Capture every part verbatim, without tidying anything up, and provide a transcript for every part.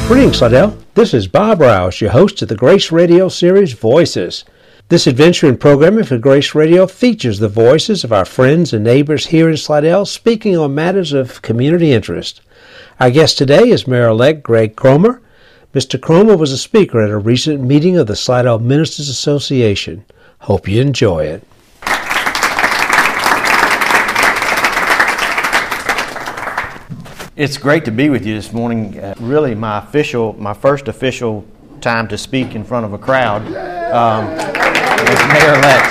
Greetings, Slidell. This is Bob Rouse, your host of the Grace Radio series Voices. This adventure in programming for Grace Radio features the voices of our friends and neighbors here in Slidell speaking on matters of community interest. Our guest today is Mayor-elect Greg Cromer. Mister Cromer was a speaker at a recent meeting of the Slidell Ministers Association. Hope you enjoy it. It's great to be with you this morning. Uh, really, my official, my first official time to speak in front of a crowd um, as mayor-elect.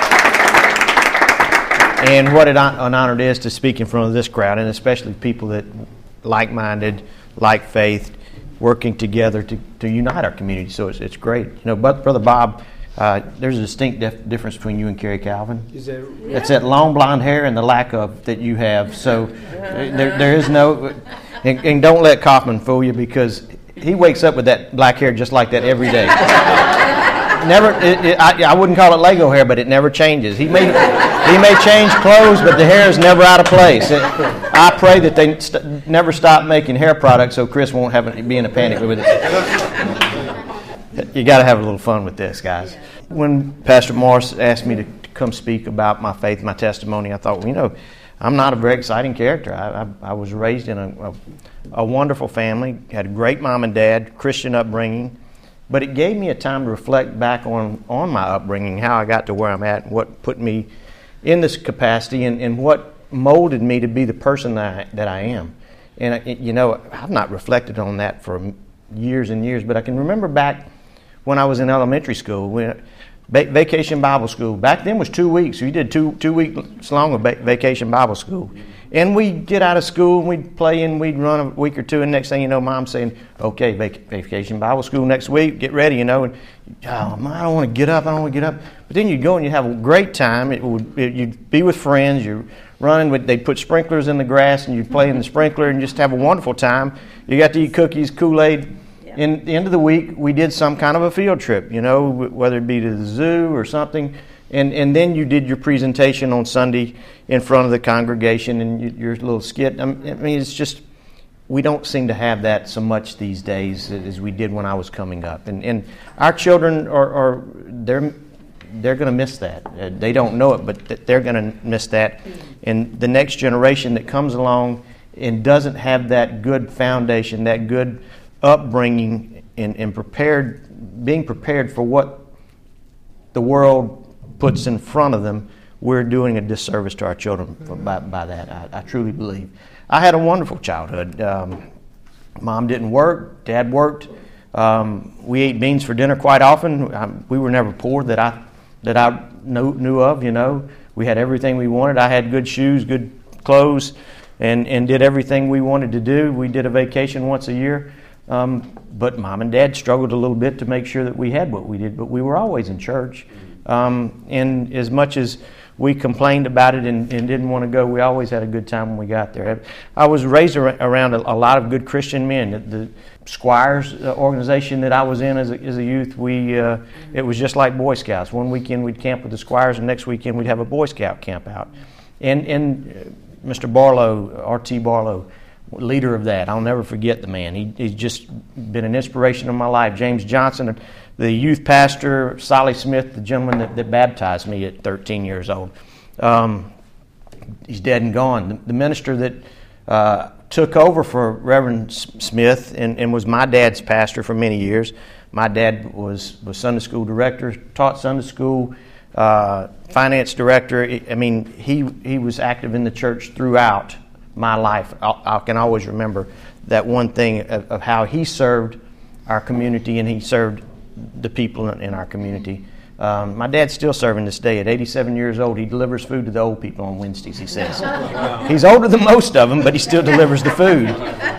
And what an honor it is to speak in front of this crowd, and especially people that like-minded, like faith, working together to, to unite our community. So it's it's great. You know, but Brother Bob, uh, there's a distinct dif- difference between you and Carrie Calvin. Is that, yeah. It's that long blonde hair and the lack of that you have. So there there is no, and, and don't let Kaufman fool you, because he wakes up with that black hair just like that every day. Never, it, it, I, I wouldn't call it Lego hair, but it never changes. He may he may change clothes, but the hair is never out of place. It, I pray that they st- never stop making hair products so Chris won't have a, be in a panic with it. You got to have a little fun with this, guys. When Pastor Morris asked me to, to come speak about my faith, my testimony, I thought, well, you know, I'm not a very exciting character. I, I, I was raised in a, a, a wonderful family, had a great mom and dad, Christian upbringing, but it gave me a time to reflect back on, on my upbringing, how I got to where I'm at, and what put me in this capacity, and, and what molded me to be the person that I, that I am. And, you know, I've not reflected on that for years and years, but I can remember back when I was in elementary school, when, va- vacation Bible school. Back then was two weeks. We did two two weeks long of va- vacation Bible school. And we'd get out of school and we'd play and we'd run a week or two, and next thing you know, Mom's saying, okay, vac- vacation Bible school next week, get ready, you know. And oh, Mom, I don't want to get up, I don't want to get up. But then you'd go and you'd have a great time. It would, it, you'd be with friends, you're running, with, they'd put sprinklers in the grass and you'd play in the sprinkler and just have a wonderful time. You got to eat cookies, Kool-Aid. In the end of the week, we did some kind of a field trip, you know, whether it be to the zoo or something. And and then you did your presentation on Sunday in front of the congregation and you, your little skit. I mean, it's just, we don't seem to have that so much these days as we did when I was coming up. And and our children are, are they're they're going to miss that. They don't know it, but they're going to miss that. And the next generation that comes along and doesn't have that good foundation, that good upbringing, and, and prepared, being prepared for what the world puts in front of them, we're doing a disservice to our children by, by that. I, I truly believe. I had a wonderful childhood. Um, Mom didn't work, Dad worked. Um, we ate beans for dinner quite often. I, we were never poor that I that I knew, knew of. You know, we had everything we wanted. I had good shoes, good clothes, and and did everything we wanted to do. We did a vacation once a year. Um, but Mom and Dad struggled a little bit to make sure that we had what we did, but we were always in church. Um, and as much as we complained about it and, and didn't want to go, we always had a good time when we got there. I was raised ar- around a, a lot of good Christian men. The, the Squires organization that I was in as a, as a youth, we uh, it was just like Boy Scouts. One weekend we'd camp with the Squires, and next weekend we'd have a Boy Scout camp out. And, and Mister Barlow, R T Barlow, leader of that. I'll never forget the man. He, he's just been an inspiration in my life. James Johnson, the youth pastor, Solly Smith, the gentleman that, that baptized me at thirteen years old. Um, he's dead and gone. The, the minister that uh, took over for Reverend Smith and, and was my dad's pastor for many years. My dad was, was Sunday school director, taught Sunday school, uh, finance director. I mean, he he was active in the church throughout my life. I, I can always remember that one thing of, of how he served our community and he served the people in, in our community. Um, my dad's still serving this day. At eighty-seven years old, he delivers food to the old people on Wednesdays, he says. He's older than most of them, but he still delivers the food.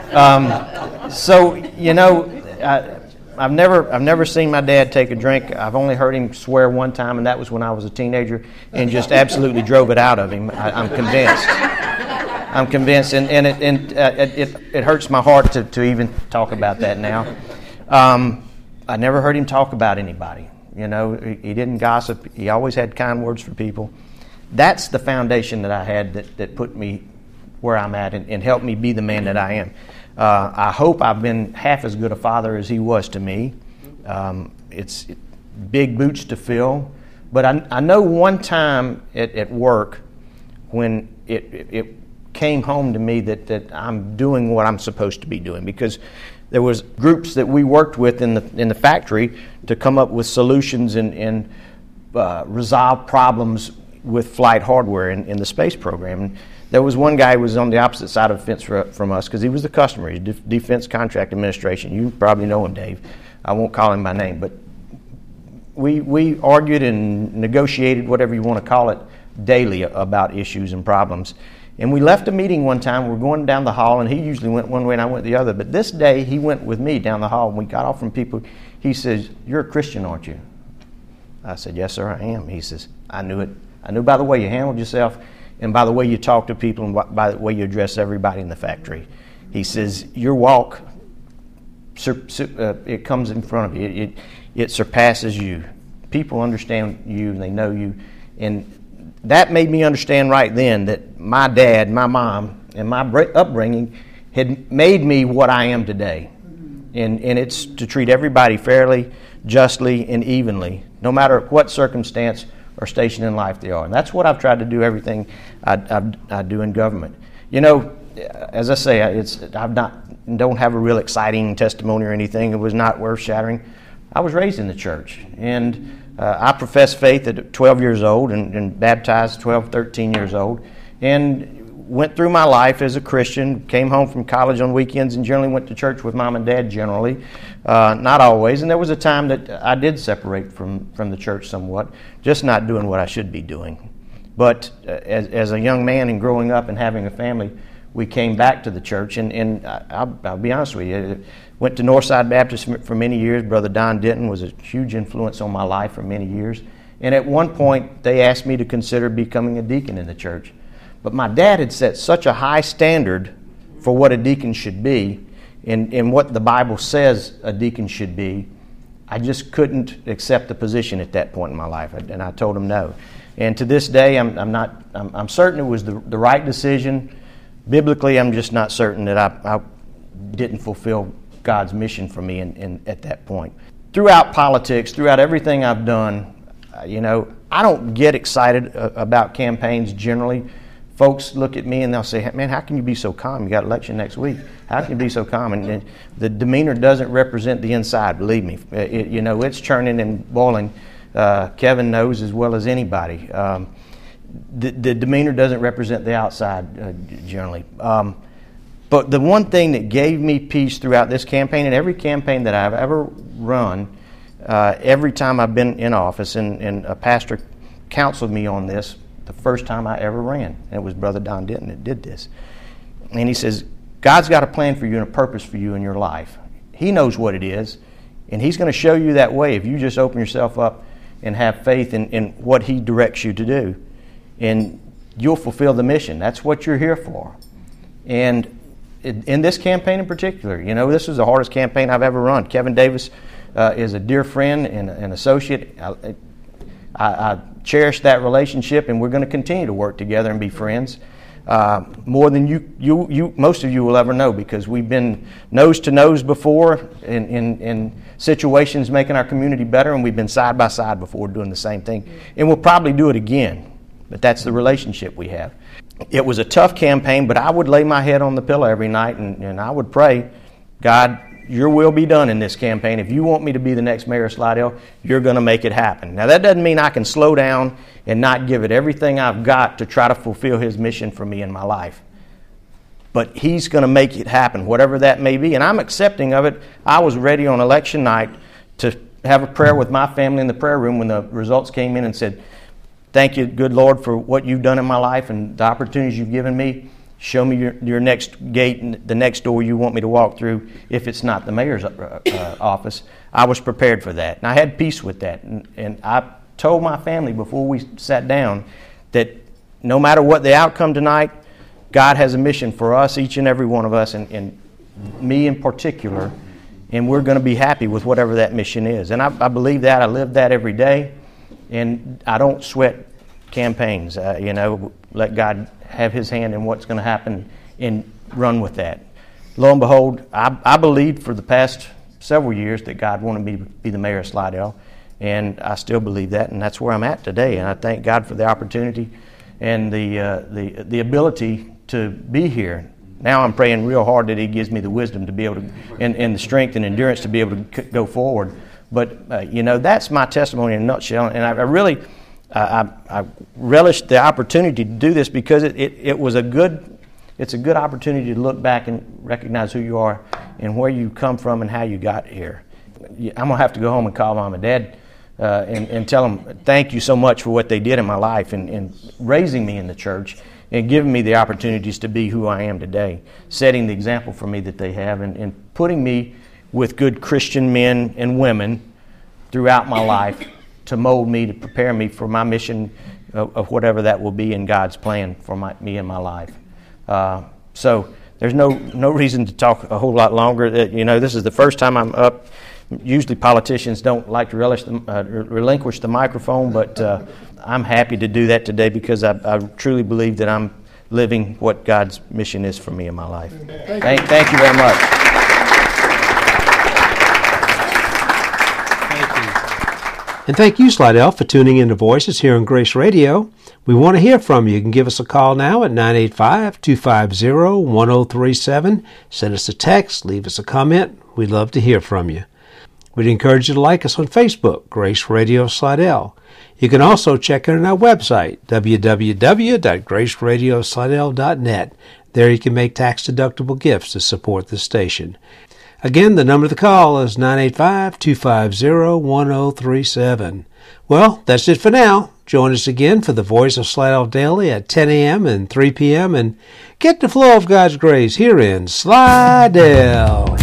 Um, so, you know, I, I've never I've never seen my dad take a drink. I've only heard him swear one time, and that was when I was a teenager, and just absolutely drove it out of him. I, I'm convinced. I'm convinced, and, and, it, and uh, it, it hurts my heart to, to even talk about that now. Um, I never heard him talk about anybody. You know, he, he didn't gossip. He always had kind words for people. That's the foundation that I had that, that put me where I'm at and, and helped me be the man that I am. Uh, I hope I've been half as good a father as he was to me. Um, it's it, big boots to fill. But I, I know one time at, at work when it, it, it came home to me that, that I'm doing what I'm supposed to be doing, because there was groups that we worked with in the in the factory to come up with solutions and, and uh, resolve problems with flight hardware in, in the space program. And there was one guy who was on the opposite side of the fence for, from us, because he was the customer. He's De- Defense Contract Administration. You probably know him, Dave. I won't call him by name, but we we argued and negotiated, whatever you want to call it, daily about issues and problems. And we left a meeting one time. We were going down the hall, and he usually went one way and I went the other. But this day, he went with me down the hall, and we got off from people. He says, "You're a Christian, aren't you?" I said, "Yes, sir, I am." He says, "I knew it. I knew by the way you handled yourself and by the way you talk to people and by the way you address everybody in the factory." He says, "Your walk, uh, it comes in front of you. It, it, it surpasses you. People understand you and they know you." And that made me understand right then that my dad, my mom, and my upbringing had made me what I am today. And, and it's to treat everybody fairly, justly, and evenly, no matter what circumstance or station in life they are. And that's what I've tried to do, everything I, I, I do in government. You know, as I say, it's I've not don't have a real exciting testimony or anything. It was not worth-shattering. I was raised in the church, and uh, I professed faith at twelve years old and, and baptized twelve, thirteen years old, and went through my life as a Christian, came home from college on weekends and generally went to church with mom and dad generally, uh, not always. And there was a time that I did separate from, from the church somewhat, just not doing what I should be doing. But uh, as, as a young man and growing up and having a family, we came back to the church. And, and I, I'll, I'll be honest with you, went to Northside Baptist for many years. Brother Don Denton was a huge influence on my life for many years. And at one point, they asked me to consider becoming a deacon in the church. But my dad had set such a high standard for what a deacon should be and, and what the Bible says a deacon should be, I just couldn't accept the position at that point in my life. And I told him no. And to this day, I'm, I'm not. I'm, I'm certain it was the, the right decision. Biblically, I'm just not certain that I, I didn't fulfill God's mission for me in, in, at that point. Throughout politics, throughout everything I've done, uh, you know, I don't get excited uh, about campaigns generally. Folks look at me and they'll say, "Man, how can you be so calm? You got election next week. How can you be so calm?" And, and the demeanor doesn't represent the inside, believe me. It, you know, it's churning and boiling. Uh, Kevin knows as well as anybody. Um, the, the demeanor doesn't represent the outside uh, generally. Um, but the one thing that gave me peace throughout this campaign and every campaign that I've ever run, uh, every time I've been in office, and, and a pastor counseled me on this, the first time I ever ran. And it was Brother Don Denton that did this. And he says, God's got a plan for you and a purpose for you in your life. He knows what it is, and He's going to show you that way if you just open yourself up and have faith in, in what He directs you to do. And you'll fulfill the mission. That's what you're here for. And in, in this campaign in particular, you know, this is the hardest campaign I've ever run. Kevin Davis uh, is a dear friend and an associate. I, I, I cherish that relationship, and we're going to continue to work together and be friends uh, more than you, you, you, most of you will ever know, because we've been nose to nose before in, in, in situations making our community better, and we've been side by side before doing the same thing, and we'll probably do it again. But that's the relationship we have. It was a tough campaign, but I would lay my head on the pillow every night, and, and I would pray, God, your will be done in this campaign. If you want me to be the next mayor of Slidell, you're going to make it happen. Now, that doesn't mean I can slow down and not give it everything I've got to try to fulfill His mission for me in my life. But He's going to make it happen, whatever that may be. And I'm accepting of it. I was ready on election night to have a prayer with my family in the prayer room when the results came in and said, "Thank you, good Lord, for what you've done in my life and the opportunities you've given me. Show me your, your next gate and the next door you want me to walk through if it's not the mayor's uh, uh, office." I was prepared for that, and I had peace with that. And, and I told my family before we sat down that no matter what the outcome tonight, God has a mission for us, each and every one of us, and, and me in particular, and we're going to be happy with whatever that mission is. And I, I believe that. I live that every day, and I don't sweat campaigns. Uh, you know, let God have His hand in what's going to happen and run with that. lo and behold, I, I believed for the past several years that God wanted me to be the mayor of Slidell, and I still believe that, and that's where I'm at today. And I thank God for the opportunity and the uh, the the ability to be here. Now I'm praying real hard that He gives me the wisdom to be able to, and, and the strength and endurance to be able to c- go forward. But uh, you know, that's my testimony in a nutshell, and I, I really uh, I, I relished the opportunity to do this because it, it, it was a good. It's a good opportunity to look back and recognize who you are and where you come from and how you got here. I'm going to have to go home and call mom and dad uh, and, and tell them thank you so much for what they did in my life and, and raising me in the church and giving me the opportunities to be who I am today, setting the example for me that they have, and, and putting me with good Christian men and women throughout my life to mold me, to prepare me for my mission of, of whatever that will be in God's plan for my, me and my life. Uh, so there's no no reason to talk a whole lot longer. Uh, you know, this is the first time I'm up. Usually politicians don't like to relish the, uh, relinquish the microphone, but uh, I'm happy to do that today because I, I truly believe that I'm living what God's mission is for me in my life. Thank, thank, thank you very much. Thank you. And thank you, Slidell, for tuning in to Voices here on Grace Radio. We want to hear from you. You can give us a call now at nine eight five, two five zero, one zero three seven. Send us a text. Leave us a comment. We'd love to hear from you. We'd encourage you to like us on Facebook, Grace Radio Slidell. You can also check out our website, w w w dot grace radio slidell dot net. There you can make tax-deductible gifts to support the station. Again, the number to call is nine eight five, two five zero, one zero three seven. Well, that's it for now. Join us again for the Voice of Slidell Daily at ten a.m. and three p.m. and get the flow of God's grace here in Slidell.